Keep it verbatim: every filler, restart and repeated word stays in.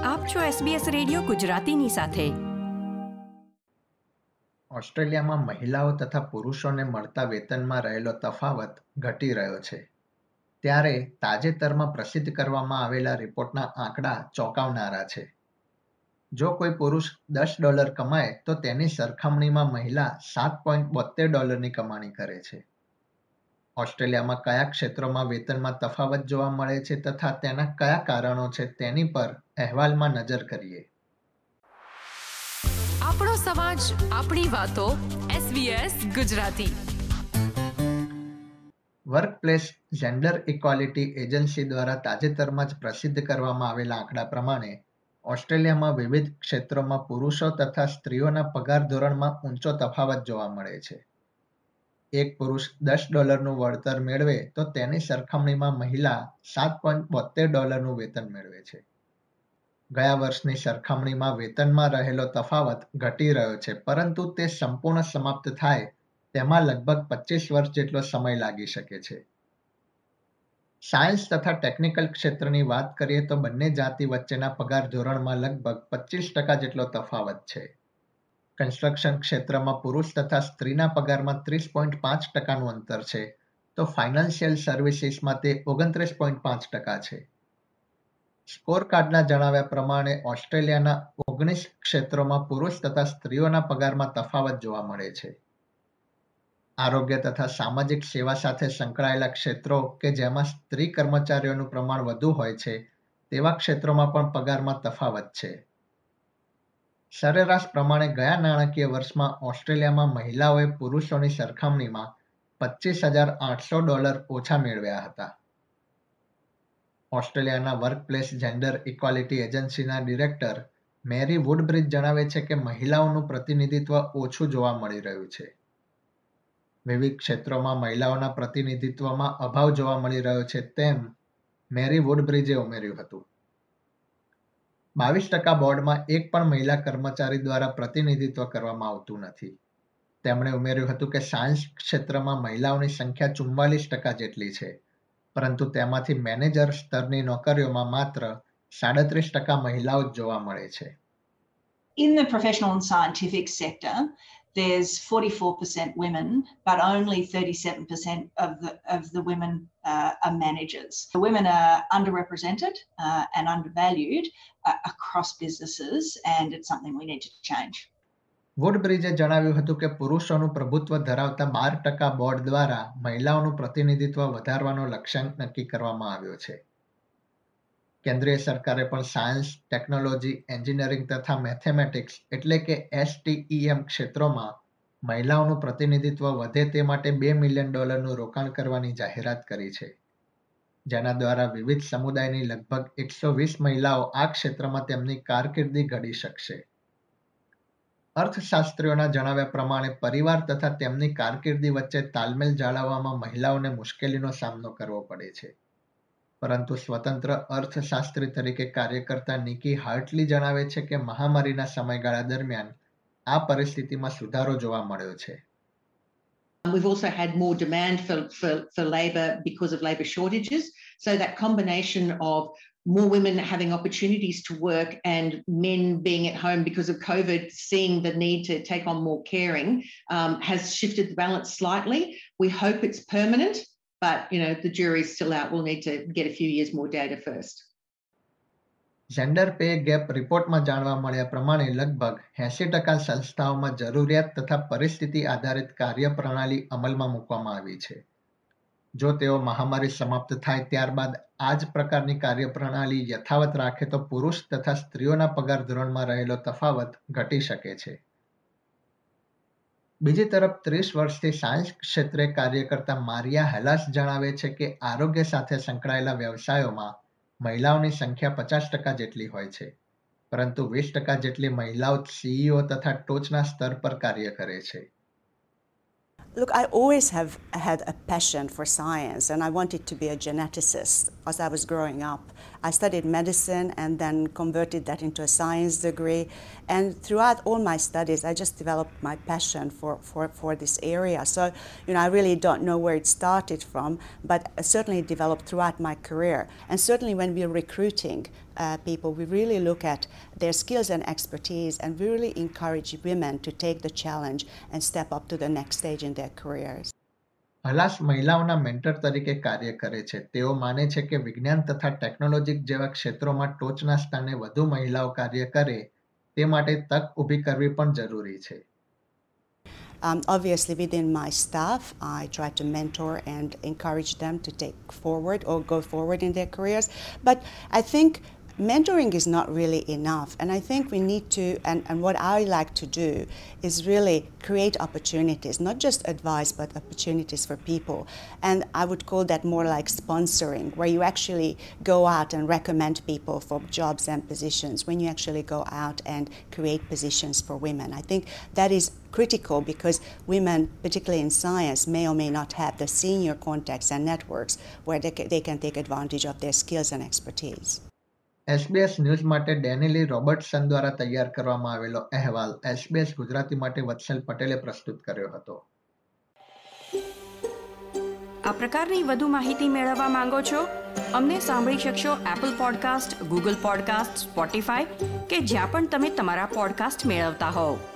આપ છો SBS radio ગુજરાતીની સાથે. ઓસ્ટ્રેલિયામાં મહિલાઓ તથા પુરુષોને મળતા વેતનમાં રહેલો તફાવત ઘટી રહ્યો છે. ત્યારે તાજેતરમાં પ્રસિદ્ધ કરવામાં આવેલા રિપોર્ટના આંકડા ચોંકાવનારા છે. જો કોઈ પુરુષ દસ ડોલર કમાય તો તેની સરખામણીમાં મહિલા સાત પોઈન્ટ બોતેર ડોલરની કમાણી કરે છે. ઓસ્ટ્રેલિયામાં કયા ક્ષેત્રોમાં વેતનમાં તફાવત જોવા મળે છે તથા તેના કયા કારણો છે તેની પર અહેવાલમાં નજર કરીએ. આપણો સમાજ, આપણી વાતો. SBS Gujarati. Workplace gender equality agency દ્વારા તાજેતરમાં જ પ્રસિદ્ધ કરવામાં આવેલા આંકડા પ્રમાણે ઓસ્ટ્રેલિયામાં વિવિધ ક્ષેત્રોમાં પુરુષો તથા સ્ત્રીઓના પગાર ધોરણમાં ઊંચો તફાવત જોવા મળે છે. એક પુરુષ દસ ડોલરનું વળતર મેળવે તો તેની સરખામણીમાં મહિલા સાત પોઈન્ટ બોતેર ડોલરનું વેતન મેળવે છે. ગયા વર્ષની સરખામણીમાં વેતનમાં રહેલો તફાવત ઘટી રહ્યો છે, પરંતુ તે સંપૂર્ણ સમાપ્ત થાય તેમાં લગભગ પચીસ વર્ષ જેટલો સમય લાગી શકે છે. સાયન્સ તથા ટેકનિકલ ક્ષેત્રની વાત કરીએ તો બંને જાતિ વચ્ચેના પગાર ધોરણમાં લગભગ પચીસ ટકા જેટલો તફાવત છે. કન્સ્ટ્રક્શન ક્ષેત્રમાં પુરુષ તથા સ્ત્રીના પગારમાં ત્રીસ પોઈન્ટ પાંચ ટકાનું અંતર છે, તો ફાઇનાન્શિયલ સર્વિસીસમાં તે ઓગણત્રીસ પોઈન્ટ પાંચ ટકા છે. સ્કોર કાર્ડના જણાવ્યા પ્રમાણે ઓસ્ટ્રેલિયાના ઓગણીસ ક્ષેત્રોમાં પુરુષ તથા સ્ત્રીઓના પગારમાં તફાવત જોવા મળે છે. આરોગ્ય તથા સામાજિક સેવા સાથે સંકળાયેલા ક્ષેત્રો કે જેમાં સ્ત્રી કર્મચારીઓનું પ્રમાણ વધુ હોય છે તેવા ક્ષેત્રોમાં પણ પગારમાં તફાવત છે. સરેરાશ પ્રમાણે ગયા નાણાકીય વર્ષમાં ઓસ્ટ્રેલિયામાં મહિલાઓએ પુરુષોની સરખામણીમાં પચીસ હજાર આઠસો ડોલર ઓછા મેળવ્યા હતા. ઓસ્ટ્રેલિયાના વર્કપ્લેસ જેન્ડર ઇક્વાલિટી એજન્સીના ડિરેક્ટર મેરી વુડબ્રિજ જણાવે છે કે મહિલાઓનું પ્રતિનિધિત્વ ઓછું જોવા મળી રહ્યું છે. વિવિધ ક્ષેત્રોમાં મહિલાઓના પ્રતિનિધિત્વમાં અભાવ જોવા મળી રહ્યો છે તેમ મેરી વુડબ્રિજે ઉમેર્યું હતું. બાવીસ ટકા બોર્ડમાં એક પણ મહિલા કર્મચારી દ્વારા પ્રતિનિધિત્વ કરવામાં આવતું નથી. તેમણે ઉમેર્યું હતું કે સાયન્સ ક્ષેત્રમાં મહિલાઓની સંખ્યા ચુમ્માલીસ ટકા જેટલી છે, પરંતુ તેમાંથી મેનેજર સ્તરની નોકરીઓમાં માત્ર સાડત્રીસ ટકા મહિલાઓ જ જોવા મળે છે. In the professional and scientific sector, there's forty-four percent women, but only thirty-seven percent of the of the women uh, are managers. The women are underrepresented uh, and undervalued uh, across businesses, and it's something we need to change. વુડબ્રિજે જણાવ્યું હતું કે પુરુષોનું પ્રભુત્વ ધરાવતા બાર ટકા board દ્વારા મહિલાઓનું પ્રતિનિધિત્વ વધારવાનો લક્ષ્યાંક નક્કી કરવામાં આવ્યો છે. કેન્દ્રીય સરકારે પણ સાયન્સ, ટેકનોલોજી, એન્જિનિયરિંગ તથા મેથેમેટિક્સ એટલે કે એસટીઈએમ ક્ષેત્રોમાં મહિલાઓનું પ્રતિનિધિત્વ વધે તે માટે બે મિલિયન ડોલરનું રોકાણ કરવાની જાહેરાત કરી છે, જેના દ્વારા વિવિધ સમુદાયની લગભગ એકસો વીસ મહિલાઓ આ ક્ષેત્રમાં તેમની કારકિર્દી ઘડી શકશે. અર્થશાસ્ત્રીઓના જણાવ્યા પ્રમાણે પરિવાર તથા તેમની કારકિર્દી વચ્ચે તાલમેલ જાળવવામાં મહિલાઓને મુશ્કેલીનો સામનો કરવો પડે છે. પરંતુ સ્વતંત્ર અર્થશાસ્ત્રી તરીકે કાર્ય કરતા નિકી હાર્ટલી જણાવે છે કે મહામારીના સમયગાળા દરમિયાન આ પરિસ્થિતિમાં સુધારો જોવા મળ્યો છે. We've also had more demand for, for, for labour because of labour shortages. So that combination of more women having opportunities to work and men being at home because of COVID, seeing the need to take on more caring, um, has shifted the balance slightly. We hope it's permanent, but you know the jury's still out. We'll need to get a few years more data first. Gender pay gap રિપોર્ટમાં જાણવા મળ્યા પ્રમાણે લગભગ એંસી ટકા સંસ્થાઓમાં જરૂરિયાત તથા પરિસ્થિતિ આધારિત કાર્યપ્રણાલી અમલમાં મૂકવામાં આવી છે. જો તેઓ મહામારી સમાપ્ત થાય ત્યારબાદ આ જ પ્રકારની કાર્યપ્રણાલી યથાવત રાખે તો પુરુષ તથા સ્ત્રીઓના પગાર ધોરણમાં રહેલો તફાવત ઘટી શકે છે. બીજી તરફ ત્રીસ વર્ષથી સાયન્સ ક્ષેત્રે કાર્ય કરતા મારિયા હેલાસ જણાવે છે કે આરોગ્ય સાથે સંકળાયેલા વ્યવસાયોમાં મહિલાઓની સંખ્યા પચાસ ટકા જેટલી હોય છે, પરંતુ વીસ ટકા જેટલી મહિલાઓ સીઈઓ તથા ટોચના સ્તર પર કાર્ય કરે છે. Look, I always have had a passion for science and I wanted to be a geneticist as I was growing up. I studied medicine and then converted that into a science degree. And throughout all my studies, I just developed my passion for, for, for this area. So, you know, I really don't know where it started from, but certainly developed throughout my career. And certainly when we're recruiting uh, people, we really look at their skills and expertise, and we really encourage women to take the challenge and step up to the next stage in their careers. હલાસ મહિલાઓના mentor તરીકે કાર્ય કરે છે. તેઓ માને છે કે વિજ્ઞાન તથા ટેકનોલોજી જેવા ક્ષેત્રોમાં ટોચના સ્થાને વધુ મહિલાઓ કાર્ય કરે તે માટે તક ઊભી કરવી પણ જરૂરી છે. Um, obviously, within my staff, I try to mentor and encourage them to take forward or go forward in their careers. But I think mentoring is not really enough, and I think we need to, and, and what I like to do is really create opportunities, not just advice, but opportunities for people. And I would call that more like sponsoring, where you actually go out and recommend people for jobs and positions, when you actually go out and create positions for women. I think that is critical because women, particularly in science, may or may not have the senior contacts and networks where they can, they can take advantage of their skills and expertise. SBS news માટે Danielle રોબર્ટસન દ્વારા તૈયાર કરવામાં આવેલો અહેવાલ SBS Gujarati માટે વત્સલ પટેલે પ્રસ્તુત કર્યો હતો. આ પ્રકારની વધુ માહિતી મેળવવા માંગો છો? અમને સાંભળી શકશો Apple podcast, Google podcast, Spotify કે જ્યાં પણ તમે તમારા પોડકાસ્ટ મેળવતા હોવ.